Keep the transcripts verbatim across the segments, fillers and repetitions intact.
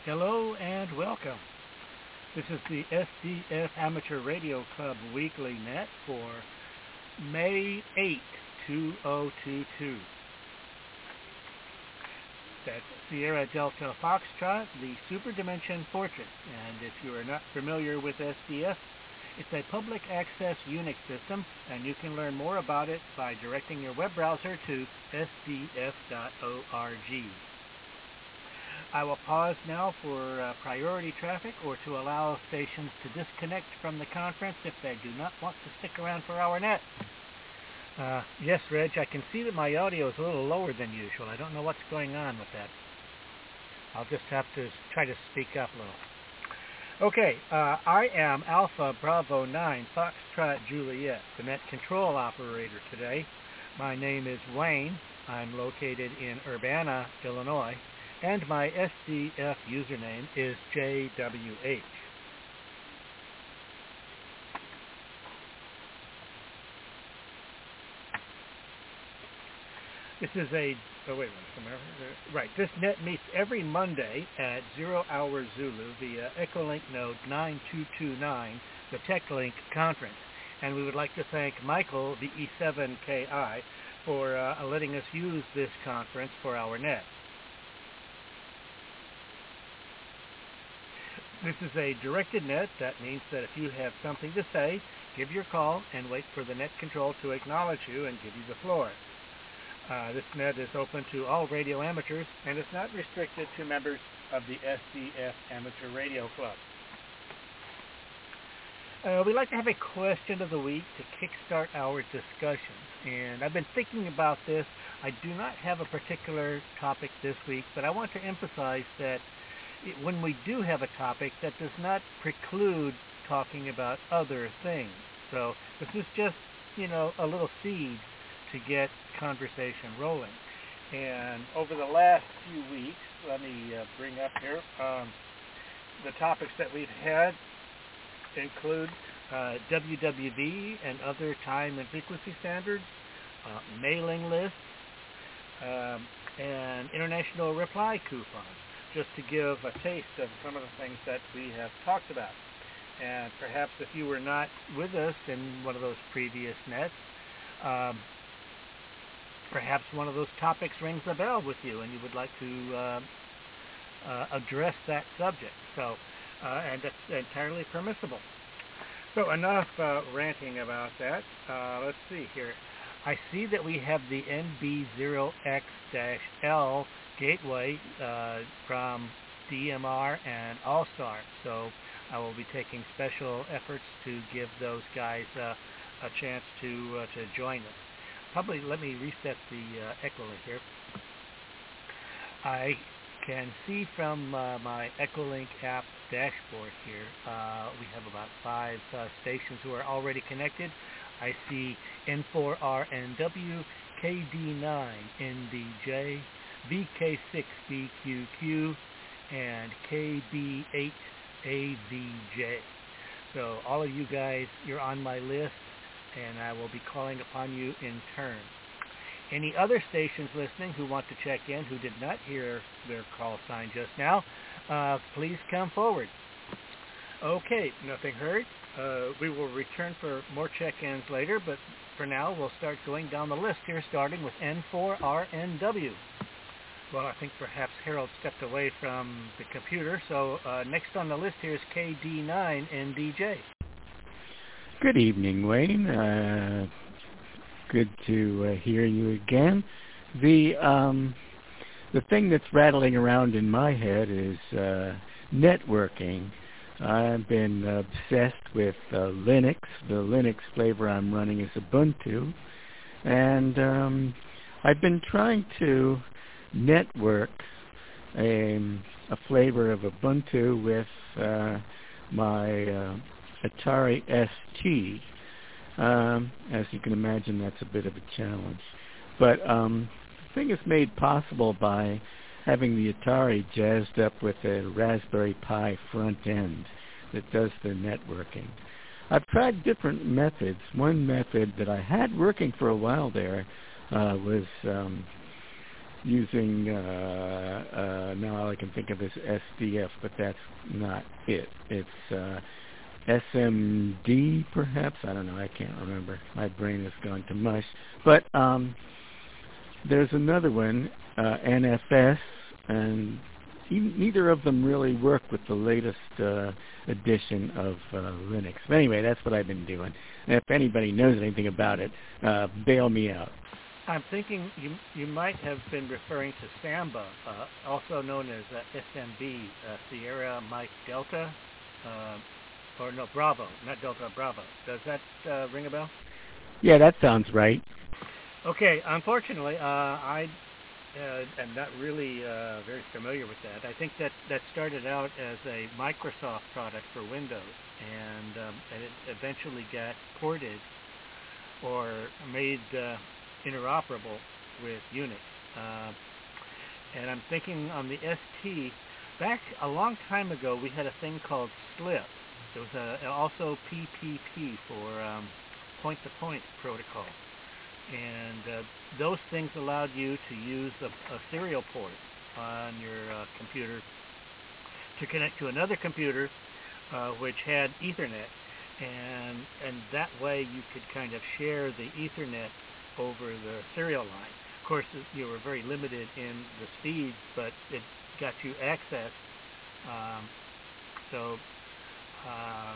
Hello and welcome. This is the S D F Amateur Radio Club Weekly Net for May eighth, two thousand twenty-two. That's Sierra Delta Foxtrot, the Super Dimension Fortress. And if you are not familiar with S D F, it's a public access Unix system, and you can learn more about it by directing your web browser to S D F dot org. I will pause now for uh, priority traffic or to allow stations to disconnect from the conference if they do not want to stick around for our net. Uh, yes, Reg, I can see that my audio is a little lower than usual. I don't know what's going on with that. I'll just have to try to speak up a little. Okay, uh, I am Alpha Bravo nine Foxtrot Juliet, the net control operator today. My name is Wayne. I'm located in Urbana, Illinois. And my S D F username is J W H. This is a, oh wait a minute, right, this net meets every Monday at zero hour Zulu via Echolink node nine two two nine, the TechLink conference. And we would like to thank Michael, the E seven K I, for uh, letting us use this conference for our net. This is a directed net. That means that if you have something to say, give your call and wait for the net control to acknowledge you and give you the floor. Uh, this net is open to all radio amateurs and is not restricted to members of the S D F Amateur Radio Club. Uh, we'd like to have a question of the week to kickstart our discussion. And I've been thinking about this. I do not have a particular topic this week, but I want to emphasize that when we do have a topic, that does not preclude talking about other things. So this is just, you know, a little seed to get conversation rolling. And over the last few weeks, let me uh, bring up here, um, the topics that we've had include uh, W W V and other time and frequency standards, uh, mailing lists, um, and international reply coupons, just to give a taste of some of the things that we have talked about. And perhaps if you were not with us in one of those previous nets, um, perhaps one of those topics rings a bell with you and you would like to uh, uh, address that subject. So, uh, and that's entirely permissible. So enough uh, ranting about that. Uh, let's see here. I see that we have the N B zero X L gateway uh, from D M R and All-Star. So I will be taking special efforts to give those guys uh, a chance to uh, to join us. Probably let me reset the uh, Echolink here. I can see from uh, my Echolink app dashboard here, uh, we have about five uh, stations who are already connected. I see N four R N W, K D nine N D J, V K six B Q Q, and K B eight A V J. So all of you guys, you're on my list, and I will be calling upon you in turn. Any other stations listening who want to check in, who did not hear their call sign just now, uh, please come forward. Okay, nothing heard. Uh, we will return for more check-ins later, but for now we'll start going down the list here, starting with N four R N W. Well, I think perhaps Harold stepped away from the computer, so uh, next on the list here is K D nine N D J. Good evening, Wayne. Uh, good to uh, hear you again. The um, the thing that's rattling around in my head is uh, networking. I've been obsessed with uh, Linux. The Linux flavor I'm running is Ubuntu, and um, I've been trying to network a, a flavor of Ubuntu with uh, my uh, Atari S T. Um, as you can imagine, that's a bit of a challenge. But um, the thing is made possible by having the Atari jazzed up with a Raspberry Pi front end that does the networking. I've tried different methods. One method that I had working for a while there uh, was um, using, uh, uh, now all I can think of is S D F, but that's not it. It's uh, S M D, perhaps? I don't know. I can't remember. My brain has gone to mush. But um, there's another one, uh, N F S, and e- neither of them really work with the latest uh, edition of uh, Linux. But anyway, that's what I've been doing. And if anybody knows anything about it, uh, bail me out. I'm thinking you you might have been referring to Samba, uh, also known as uh, S M B, uh, Sierra Mike Delta, uh, or no, Bravo, not Delta, Bravo. Does that uh, ring a bell? Yeah, that sounds right. Okay, unfortunately, uh, I uh, am not really uh, very familiar with that. I think that, that started out as a Microsoft product for Windows, and, um, and it eventually got ported or made uh, interoperable with Unix. Uh, and I'm thinking on the S T, back a long time ago, we had a thing called SLIP. There was a, also P P P for um, point-to-point protocol. And uh, those things allowed you to use a, a serial port on your uh, computer to connect to another computer uh, which had Ethernet. And, and that way you could kind of share the Ethernet over the serial line. Of course, you were very limited in the speeds, but it got you access. Um, so, uh,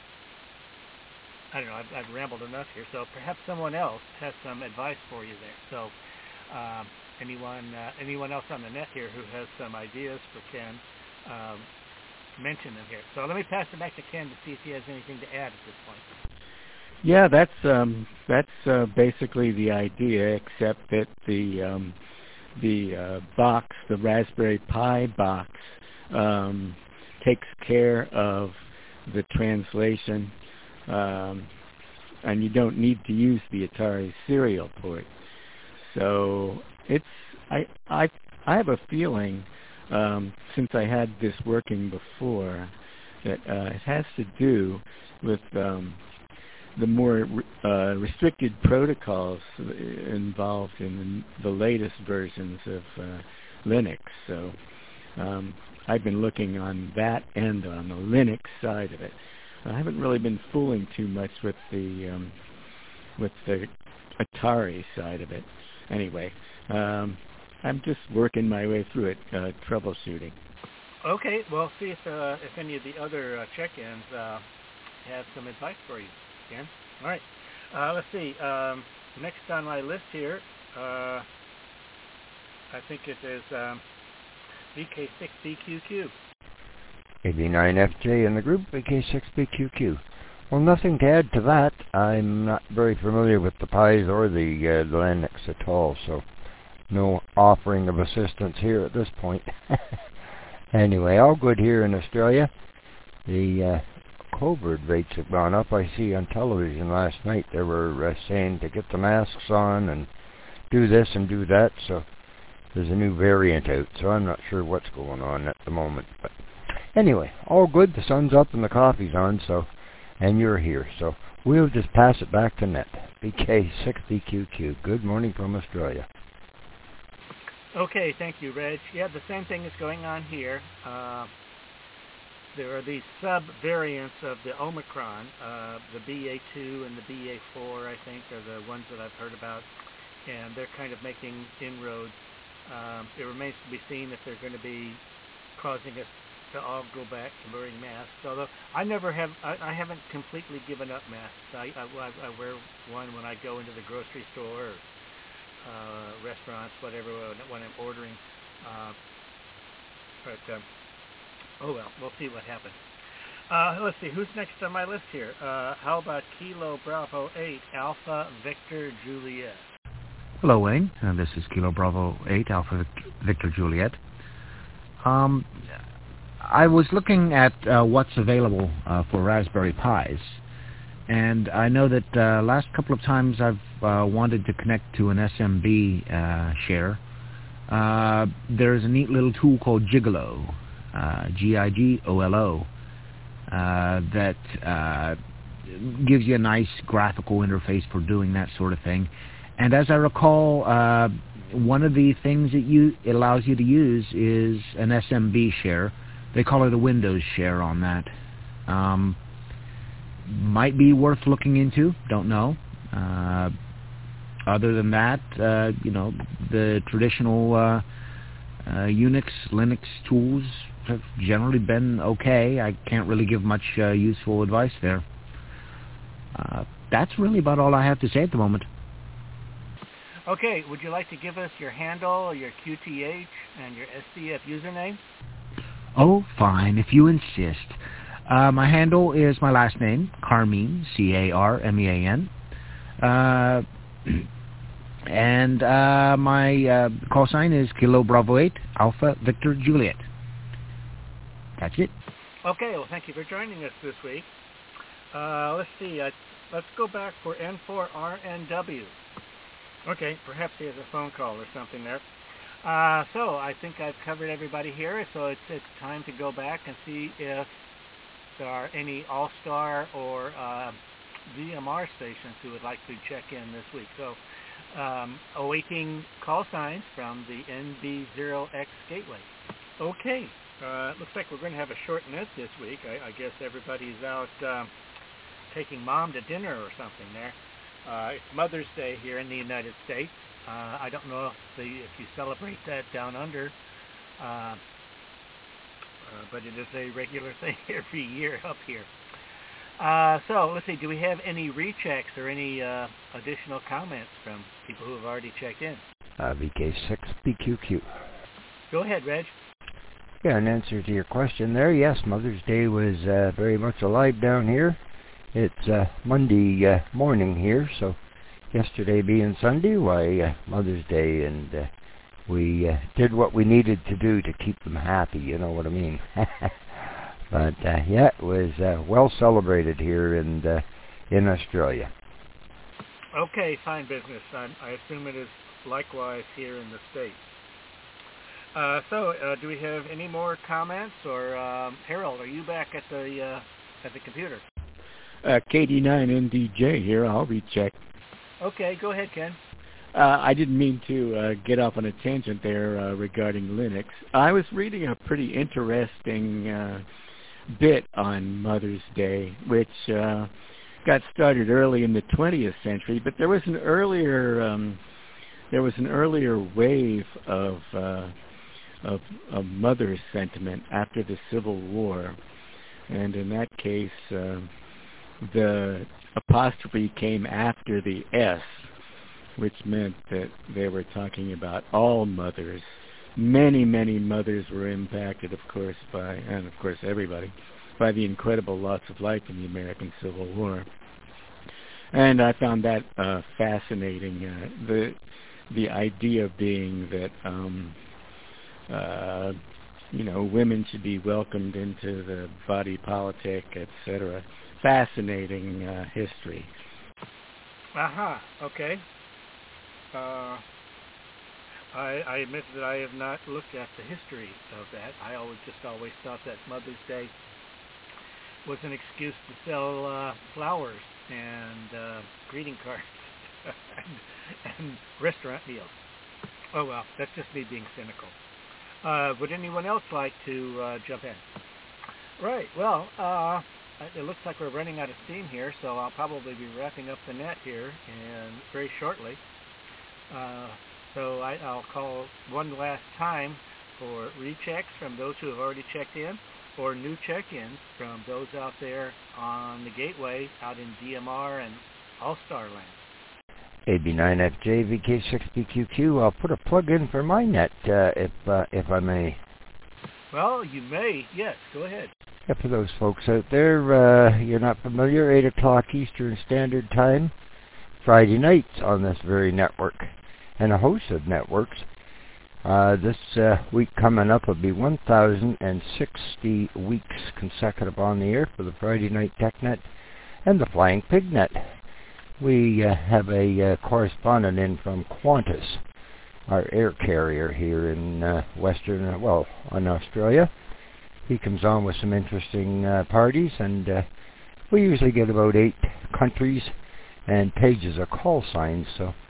I don't know, I've, I've rambled enough here, so perhaps someone else has some advice for you there. So, um, anyone uh, anyone else on the net here who has some ideas for Ken, um, mention them here. So let me pass it back to Ken to see if he has anything to add at this point. Yeah, that's um, that's uh, basically the idea, except that the um, the uh, box, the Raspberry Pi box, um, takes care of the translation, um, and you don't need to use the Atari serial port. So it's I I I have a feeling, um, since I had this working before, that uh, it has to do with um, the more uh, restricted protocols involved in the, the latest versions of uh, Linux. So um, I've been looking on that end, on the Linux side of it. I haven't really been fooling too much with the um, with the Atari side of it. Anyway, um, I'm just working my way through it, uh, troubleshooting. Okay, well, see if uh, if any of the other uh, check-ins uh, have some advice for you. Ken? All right. Uh, let's see. Um, next on my list here, uh, I think it is um, V K six B Q Q. eighty-nine F J in the group, V K six B Q Q. Well, nothing to add to that. I'm not very familiar with the Pis or the, uh, the Linux at all, so no offering of assistance here at this point. Anyway, all good here in Australia. The uh, COVID rates have gone up. I see on television last night they were uh, saying to get the masks on and do this and do that. So there's a new variant out, so I'm not sure what's going on at the moment. But anyway, all good. The sun's up and the coffee's on, so and you're here. So we'll just pass it back to Net. V K six B Q Q. Good morning from Australia. Okay, thank you, Reg. Yeah, the same thing is going on here. Uh, there are these sub-variants of the Omicron. Uh, the B A two and the B A four, I think, are the ones that I've heard about, and they're kind of making inroads. Um, it remains to be seen if they're going to be causing us to all go back to wearing masks. Although I never have, I, I haven't completely given up masks. I, I, I wear one when I go into the grocery store or Uh, restaurants, whatever, when I'm ordering. Uh, but, um, oh well, we'll see what happens. Uh, let's see, who's next on my list here? Uh, how about Kilo Bravo eight, Alpha Victor Juliet? Hello, Wayne. Uh, this is Kilo Bravo eight, Alpha Victor Juliet. Um, I was looking at uh, what's available uh, for Raspberry Pis. And I know that uh, last couple of times I've uh, wanted to connect to an S M B uh, share. Uh, there's a neat little tool called Gigolo, uh, G I G O L O, uh, that uh, gives you a nice graphical interface for doing that sort of thing. And as I recall, uh, one of the things that you it allows you to use is an S M B share. They call it a Windows share on that. Um, might be worth looking into. Don't know. Uh, other than that, uh, you know, the traditional uh, uh, Unix, Linux tools have generally been okay. I can't really give much uh, useful advice there. Uh, that's really about all I have to say at the moment. Okay, would you like to give us your handle, your Q T H, and your S D F username? Oh, fine, if you insist. Uh, my handle is my last name, Carmine, C A R M E A N. Uh, and uh, my uh, call sign is Kilo Bravo eight, Alpha Victor Juliet. That's it. Okay, well, thank you for joining us this week. Uh, let's see, uh, let's go back for N four R N W. Okay, perhaps he has a phone call or something there. Uh, so I think I've covered everybody here, so it's it's time to go back and see if there are any All-Star or uh, D M R stations who would like to check in this week. So um, awaiting call signs from the N B zero X gateway. Okay, uh, it looks like we're going to have a short net this week. I, I guess everybody's out uh, taking mom to dinner or something there. Uh, it's Mother's Day here in the United States. Uh, I don't know if, the, if you celebrate that down under, uh, uh, but it is a regular thing every year up here. Uh, so let's see, do we have any rechecks or any uh, additional comments from people who have already checked in? Uh, V K six B Q Q. Go ahead, Reg. Yeah, in answer to your question there, yes, Mother's Day was uh, very much alive down here. It's uh, Monday uh, morning here, so yesterday being Sunday, why, uh, Mother's Day, and uh, we uh, did what we needed to do to keep them happy, you know what I mean. But, uh, yeah, it was uh, well celebrated here in, uh, in Australia. Okay, fine business. I, I assume it is likewise here in the States. Uh, so, uh, do we have any more comments? Or, um, Harold, are you back at the, uh, at the computer? Uh, K D nine N D J here. I'll recheck. Okay, go ahead, Ken. Uh, I didn't mean to uh, get off on a tangent there uh, regarding Linux. I was reading a pretty interesting uh, bit on Mother's Day, which uh, got started early in the twentieth century, but there was an earlier um, there was an earlier wave of uh, of, of mother sentiment after the Civil War, and in that case, uh, the apostrophe came after the S, which meant that they were talking about all mothers. Many, many mothers were impacted, of course, by, and of course everybody, by the incredible loss of life in the American Civil War. And I found that uh, fascinating. Uh, the the idea being that, um, uh, you know, women should be welcomed into the body politic, et cetera. Fascinating uh, history. Aha, okay. Uh, I, I admit that I have not looked at the history of that. I always just always thought that Mother's Day was an excuse to sell uh, flowers and uh, greeting cards and, and restaurant meals. Oh well, that's just me being cynical. Uh, would anyone else like to uh, jump in? Right, well, uh, it looks like we're running out of steam here, so I'll probably be wrapping up the net here and very shortly. Uh, so I, I'll call one last time for rechecks from those who have already checked in, or new check-ins from those out there on the gateway out in D M R and All-Star Land. A B nine F J V K six B Q Q. I'll put a plug in for my net, uh, if uh, if I may. Well, you may. Yes, go ahead. Yeah, for those folks out there, uh, you're not familiar, eight o'clock Eastern Standard Time, Friday nights on this very network, and a host of networks. Uh, this uh, week coming up will be one thousand sixty weeks consecutive on the air for the Friday Night TechNet and the Flying Pig Net. We uh, have a uh, correspondent in from Qantas, our air carrier here in uh, Western, well, in Australia. He comes on with some interesting uh, parties, and uh, we usually get about eight countries and pages of call signs, so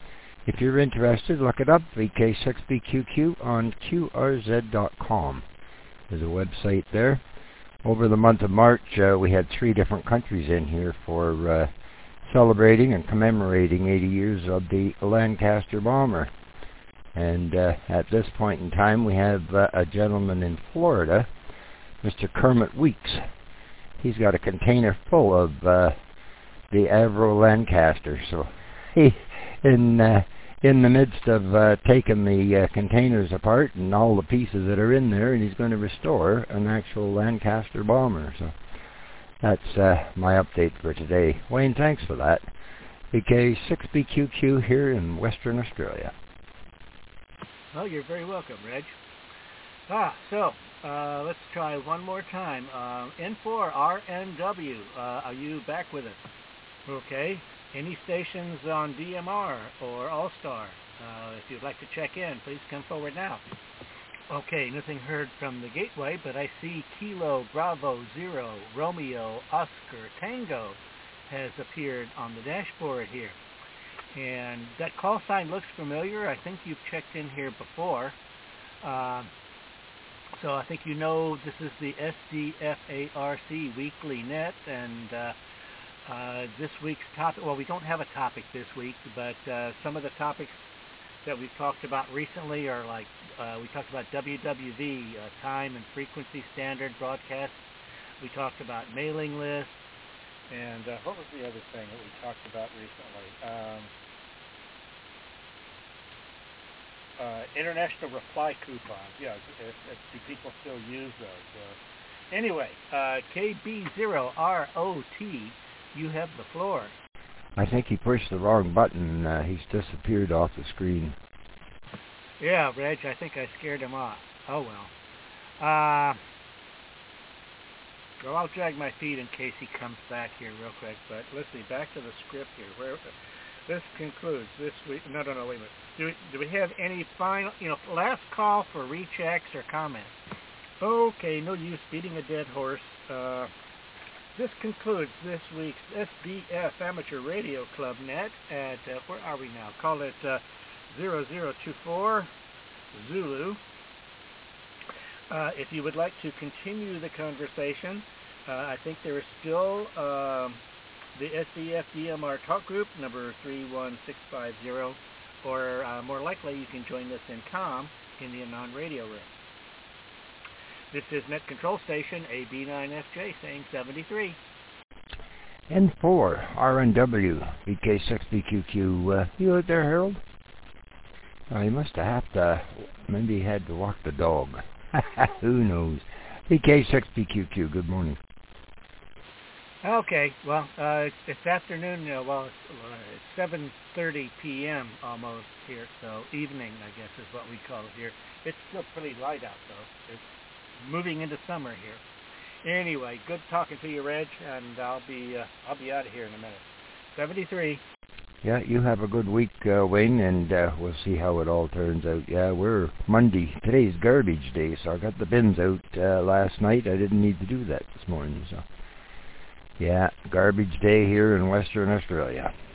If you're interested, look it up, V K six B Q Q on Q R Z dot com. There's a website there. Over the month of March, uh, we had three different countries in here for uh, celebrating and commemorating eighty years of the Lancaster bomber. And uh, at this point in time, we have uh, a gentleman in Florida, Mister Kermit Weeks. He's got a container full of uh, the Avro Lancaster. So he, in uh, in the midst of uh, taking the uh, containers apart and all the pieces that are in there, and he's going to restore an actual Lancaster bomber. So that's uh, my update for today. Wayne, thanks for that. V K six B Q Q here in Western Australia. Well, you're very welcome, Reg. Ah, so uh, let's try one more time. Uh, N four R N W, uh, are you back with us? Okay. Any stations on D M R or All-Star? Uh, if you'd like to check in, please come forward now. Okay, nothing heard from the gateway, but I see Kilo Bravo Zero Romeo Oscar Tango has appeared on the dashboard here. And that call sign looks familiar. I think you've checked in here before. Uh, so I think you know this is the S D F A R C Weekly Net, and uh, uh, this week's topic, well, we don't have a topic this week, but uh, some of the topics that we've talked about recently are like, uh, we talked about W W V, uh, time and frequency standard broadcast. We talked about mailing lists, and uh, what was the other thing that we talked about recently? Um, uh, international reply coupons. Yeah, if, if, do people still use those? Uh, anyway, uh, K B zero R O T, you have the floor. I think he pushed the wrong button. Uh, he's disappeared off the screen. Yeah, Reg, I think I scared him off. Oh, well. Uh, well, I'll drag my feet in case he comes back here real quick. But let's see, back to the script here. Where this concludes this week. No, no, no, wait a minute. Do we, do we have any final, you know, last call for rechecks or comments? Okay, no use beating a dead horse. Uh, this concludes this week's S B F Amateur Radio Club Net at, uh, where are we now? Call it uh, zero zero two four Zulu. Uh, if you would like to continue the conversation, uh, I think there is still um, the S B F D M R talk group, number three one six five zero, or uh, more likely you can join us in COM in the Anon radio room. This is Net Control Station A B nine F J saying seventy-three. N four R N W, V K six B Q Q. Uh, you out there, Harold? Oh, he must have had to, maybe he had to walk the dog. Who knows? V K six B Q Q, good morning. Okay, well, uh, it's, it's afternoon, uh, well, it's, uh, it's seven thirty p m almost here, so evening, I guess, is what we call it here. It's still pretty light out, though. It's moving into summer here. Anyway, good talking to you, Reg, and I'll be uh, I'll be out of here in a minute. seventy-three. Yeah, you have a good week, uh, Wayne, and uh, we'll see how it all turns out. Yeah, we're Monday. Today's garbage day, so I got the bins out uh, last night. I didn't need to do that this morning, so. Yeah, garbage day here in Western Australia.